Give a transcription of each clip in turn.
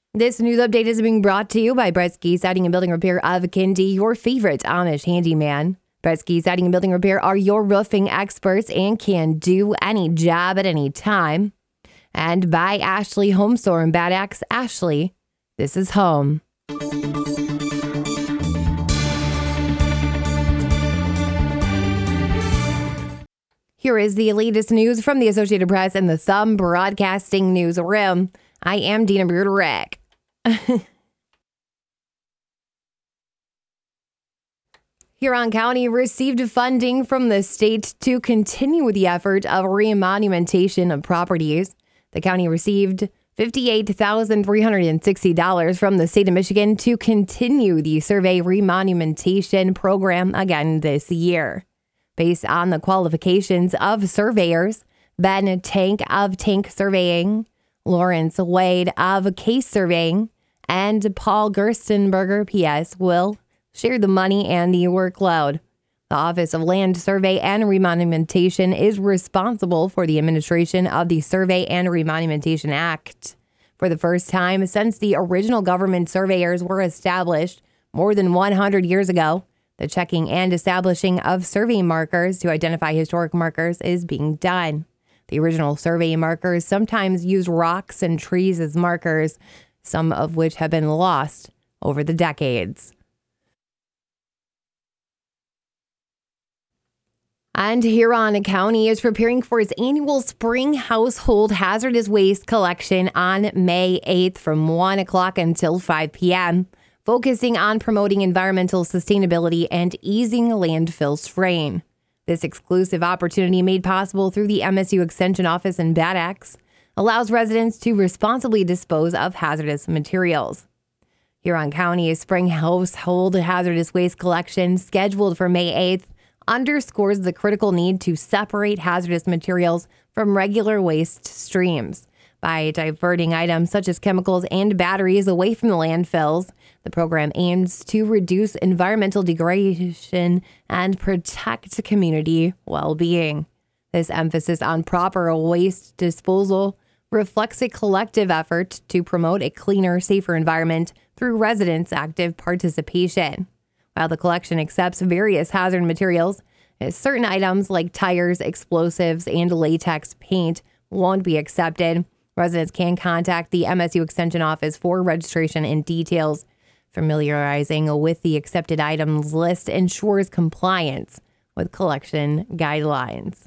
This news update is being brought to you by Bresky Siding and Building Repair of Kindy, your favorite Amish handyman. Bresky Siding and Building Repair are your roofing experts and can do any job at any time. And by Ashley Home Store in Bad Axe. Ashley, this is home. Here is the latest news from the Associated Press and the Thumb Broadcasting Newsroom. I am Dina Bruderek. Huron County received funding from the state to continue the effort of remonumentation of properties. The county received $58,360 from the state of Michigan to continue the survey remonumentation program again this year. Based on the qualifications of surveyors, Ben Tank of Tank Surveying, Lawrence Wade of Case Surveying, and Paul Gerstenberger, PS, will share the money and the workload. The Office of Land Survey and Remonumentation is responsible for the administration of the Survey and Remonumentation Act. For the first time since the original government surveyors were established more than 100 years ago, the checking and establishing of survey markers to identify historic markers is being done. The original survey markers sometimes used rocks and trees as markers, some of which have been lost over the decades. And Huron County is preparing for its annual spring household hazardous waste collection on May 8th from 1 o'clock until 5 p.m., focusing on promoting environmental sustainability and easing landfill strain. This exclusive opportunity, made possible through the MSU Extension Office in Bad Axe, allows residents to responsibly dispose of hazardous materials. Huron County's spring household hazardous waste collection, scheduled for May 8th, underscores the critical need to separate hazardous materials from regular waste streams. By diverting items such as chemicals and batteries away from the landfills, the program aims to reduce environmental degradation and protect community well-being. This emphasis on proper waste disposal reflects a collective effort to promote a cleaner, safer environment through residents' active participation. While the collection accepts various hazard materials, certain items like tires, explosives, and latex paint won't be accepted. Residents can contact the MSU Extension Office for registration and details. Familiarizing with the accepted items list ensures compliance with collection guidelines.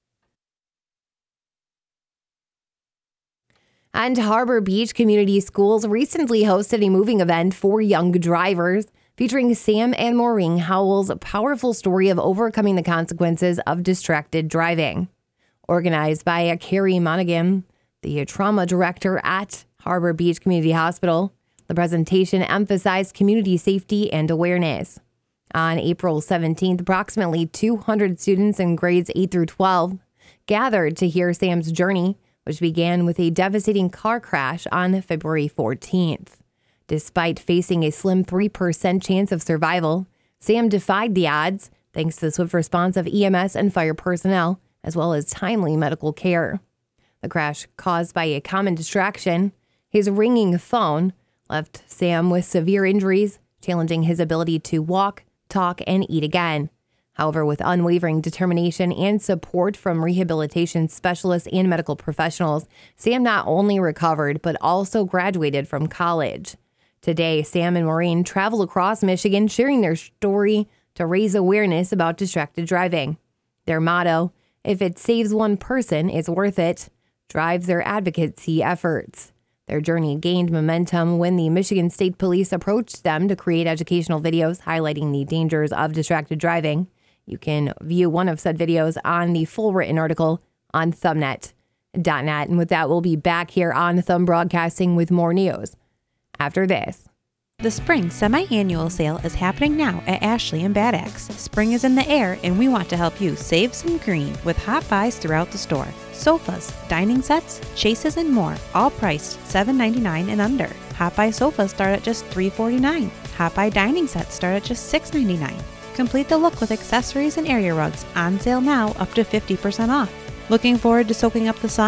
And Harbor Beach Community Schools recently hosted a moving event for young drivers featuring Sam and Maureen Howell's powerful story of overcoming the consequences of distracted driving. Organized by Carrie Monaghan, the trauma director at Harbor Beach Community Hospital, the presentation emphasized community safety and awareness. On April 17th, approximately 200 students in grades 8 through 12 gathered to hear Sam's journey, which began with a devastating car crash on February 14th. Despite facing a slim 3% chance of survival, Sam defied the odds thanks to the swift response of EMS and fire personnel, as well as timely medical care. The crash, caused by a common distraction, his ringing phone, left Sam with severe injuries, challenging his ability to walk, talk, and eat again. However, with unwavering determination and support from rehabilitation specialists and medical professionals, Sam not only recovered, but also graduated from college. Today, Sam and Maureen travel across Michigan, sharing their story to raise awareness about distracted driving. Their motto, "If it saves one person, it's worth it," drives their advocacy efforts. Their journey gained momentum when the Michigan State Police approached them to create educational videos highlighting the dangers of distracted driving. You can view one of said videos on the full written article on thumbnet.net. And with that, we'll be back here on Thumb Broadcasting with more news after this. The spring semi-annual sale is happening now at Ashley and Bad Axe. Spring is in the air and we want to help you save some green with hot buys throughout the store. Sofas, dining sets, chases, and more, all priced $7.99 and under. Hot buy sofas start at just $3.49. Hot buy dining sets start at just $6.99. Complete the look with accessories and area rugs on sale now up to 50% off. Looking forward to soaking up the sun?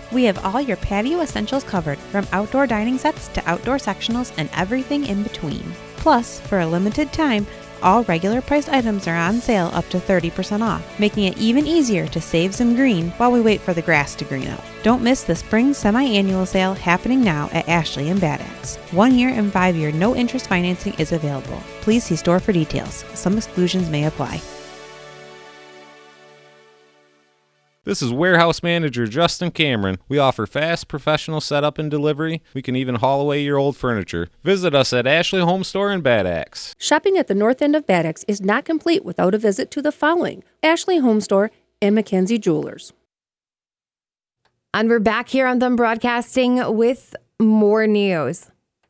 We have all your patio essentials covered, from outdoor dining sets to outdoor sectionals and everything in between. Plus, for a limited time, all regular priced items are on sale up to 30% off, making it even easier to save some green while we wait for the grass to green up. Don't miss the spring semi-annual sale happening now at Ashley and Bad Axe. 1 year and 5 year no interest financing is available. Please see store for details. Some exclusions may apply. This is Warehouse Manager Justin Cameron. We offer fast, professional setup and delivery. We can even haul away your old furniture. Visit us at Ashley Home Store in Bad Axe. Shopping at the north end of Bad Axe is not complete without a visit to the following: Ashley Home Store and Mackenzie Jewelers. And we're back here on Thumb Broadcasting with more news.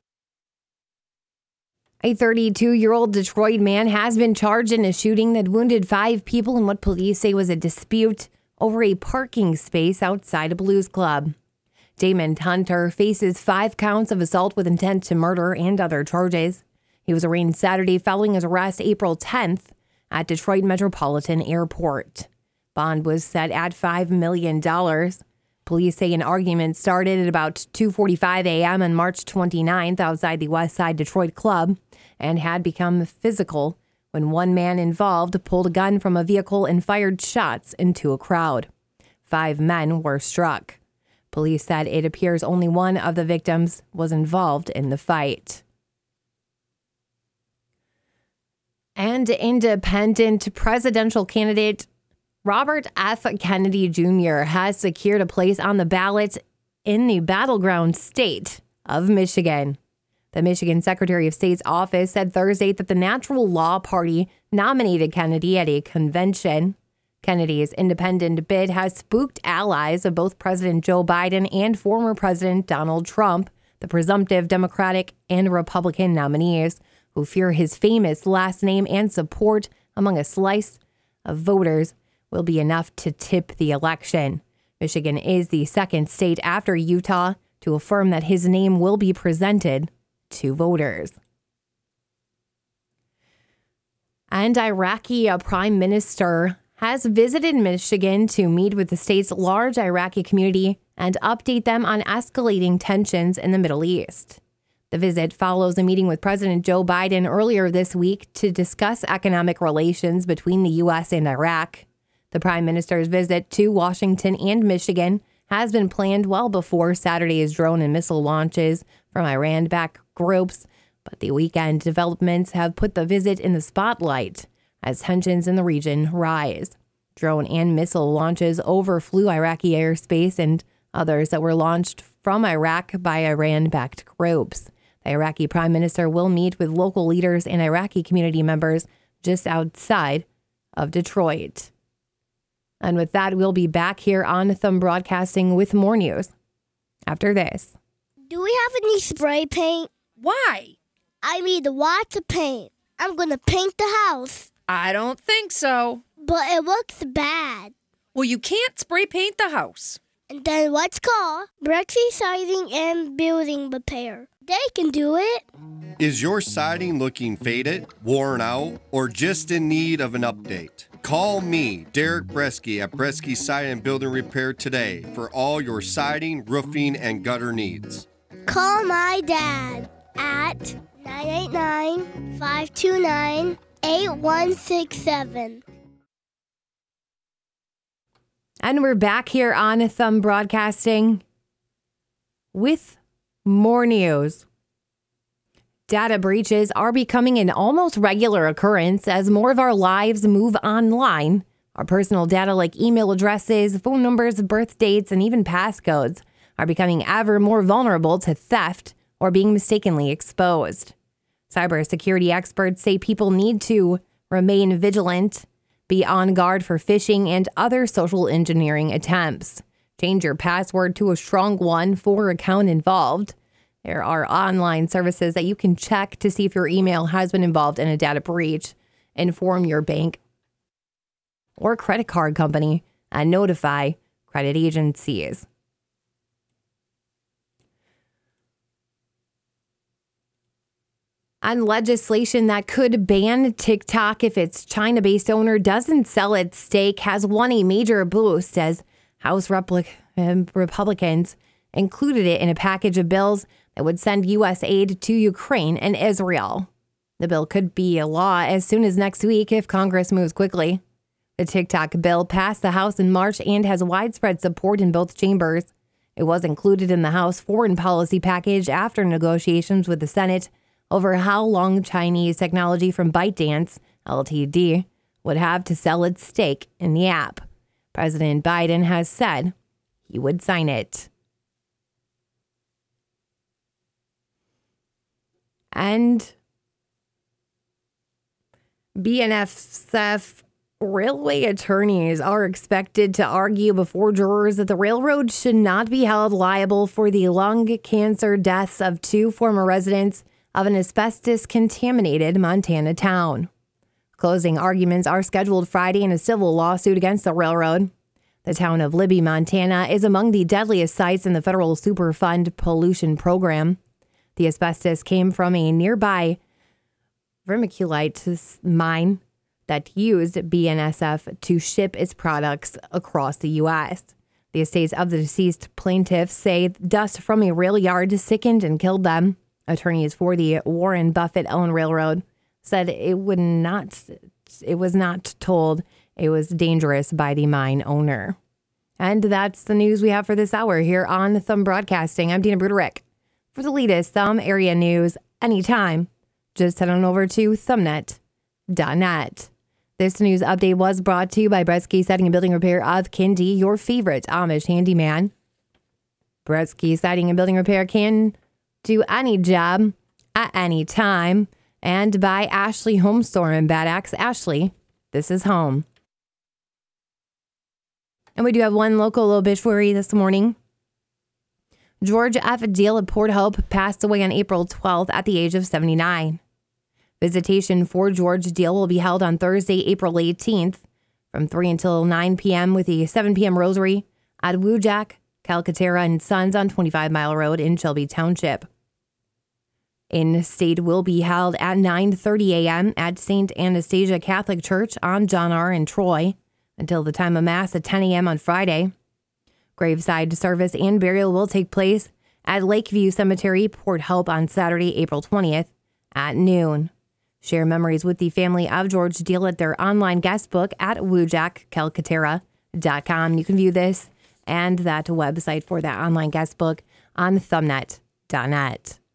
A 32-year-old Detroit man has been charged in a shooting that wounded 5 people in what police say was a dispute over a parking space outside a blues club. Damon Hunter faces 5 counts of assault with intent to murder and other charges. He was arraigned Saturday following his arrest April 10th at Detroit Metropolitan Airport. Bond was set at $5 million. Police say an argument started at about 2:45 a.m. on March 29th outside the West Side Detroit Club and had become physical when one man involved pulled a gun from a vehicle and fired shots into a crowd. 5 men were struck. Police said it appears only one of the victims was involved in the fight. And independent presidential candidate Robert F. Kennedy Jr. has secured a place on the ballot in the battleground state of Michigan. The Michigan Secretary of State's office said Thursday that the Natural Law Party nominated Kennedy at a convention. Kennedy's independent bid has spooked allies of both President Joe Biden and former President Donald Trump, the presumptive Democratic and Republican nominees, who fear his famous last name and support among a slice of voters will be enough to tip the election. Michigan is the second state after Utah to affirm that his name will be presented to voters. And Iraqi Prime Minister has visited Michigan to meet with the state's large Iraqi community and update them on escalating tensions in the Middle East. The visit follows a meeting with President Joe Biden earlier this week to discuss economic relations between the U.S. and Iraq. The Prime Minister's visit to Washington and Michigan has been planned well before Saturday's drone and missile launches from Iran-backed groups, but the weekend developments have put the visit in the spotlight as tensions in the region rise. Drone and missile launches overflew Iraqi airspace and others that were launched from Iraq by Iran-backed groups. The Iraqi Prime Minister will meet with local leaders and Iraqi community members just outside of Detroit. And with that, we'll be back here on Thumb Broadcasting with more news after this. Do we have any spray paint? Why? I need lots of paint. I'm going to paint the house. I don't think so. But it looks bad. Well, you can't spray paint the house. And then let's call Brexy Siding and Building Repair. They can do it. Is your siding looking faded, worn out, or just in need of an update? Call me, Derek Bresky, at Bresky Siding and Building Repair today for all your siding, roofing, and gutter needs. Call my dad at 989-529-8167. And we're back here on Thumb Broadcasting with more news. Data breaches are becoming an almost regular occurrence as more of our lives move online. Our personal data like email addresses, phone numbers, birth dates, and even passcodes are becoming ever more vulnerable to theft or being mistakenly exposed. Cybersecurity experts say people need to remain vigilant, be on guard for phishing and other social engineering attempts. Change your password to a strong one for account involved. There are online services that you can check to see if your email has been involved in a data breach. Inform your bank or credit card company and notify credit agencies. And legislation that could ban TikTok if its China-based owner doesn't sell its stake has won a major boost as House Republicans included it in a package of bills that would send U.S. aid to Ukraine and Israel. The bill could be a law as soon as next week if Congress moves quickly. The TikTok bill passed the House in March and has widespread support in both chambers. It was included in the House foreign policy package after negotiations with the Senate over how long Chinese technology from ByteDance, Ltd., would have to sell its stake in the app. President Biden has said he would sign it. And BNSF railway attorneys are expected to argue before jurors that the railroad should not be held liable for the lung cancer deaths of 2 former residents of an asbestos-contaminated Montana town. Closing arguments are scheduled Friday in a civil lawsuit against the railroad. The town of Libby, Montana, is among the deadliest sites in the federal Superfund pollution program. The asbestos came from a nearby vermiculite mine that used BNSF to ship its products across the U.S. The estates of the deceased plaintiffs say dust from a rail yard sickened and killed them. Attorneys for the Warren Buffett-owned railroad said it was not told it was dangerous by the mine owner. And that's the news we have for this hour here on Thumb Broadcasting. I'm Dina Broderick. For the latest Thumb area news anytime, just head on over to thumbnet.net. This news update was brought to you by Bresky Siding and Building Repair of Kindy, your favorite Amish handyman. Bresky Siding and Building Repair can do any job at any time. And by Ashley Home Store in Bad Axe. Ashley, this is home. And we do have one local obituary this morning. George F. Deal of Port Hope passed away on April 12th at the age of 79. Visitation for George Deal will be held on Thursday, April 18th from 3 until 9 p.m. with a 7 p.m. rosary at Wujak, Calcaterra and Sons on 25 Mile Road in Shelby Township. In-state will be held at 9:30 a.m. at St. Anastasia Catholic Church on John R. in Troy until the time of Mass at 10 a.m. on Friday. Graveside service and burial will take place at Lakeview Cemetery, Port Hope on Saturday, April 20th at noon. Share memories with the family of George Deal at their online guest book at wujakcalcaterra.com. You can view this and that website for that online guest book on thumbnet.net.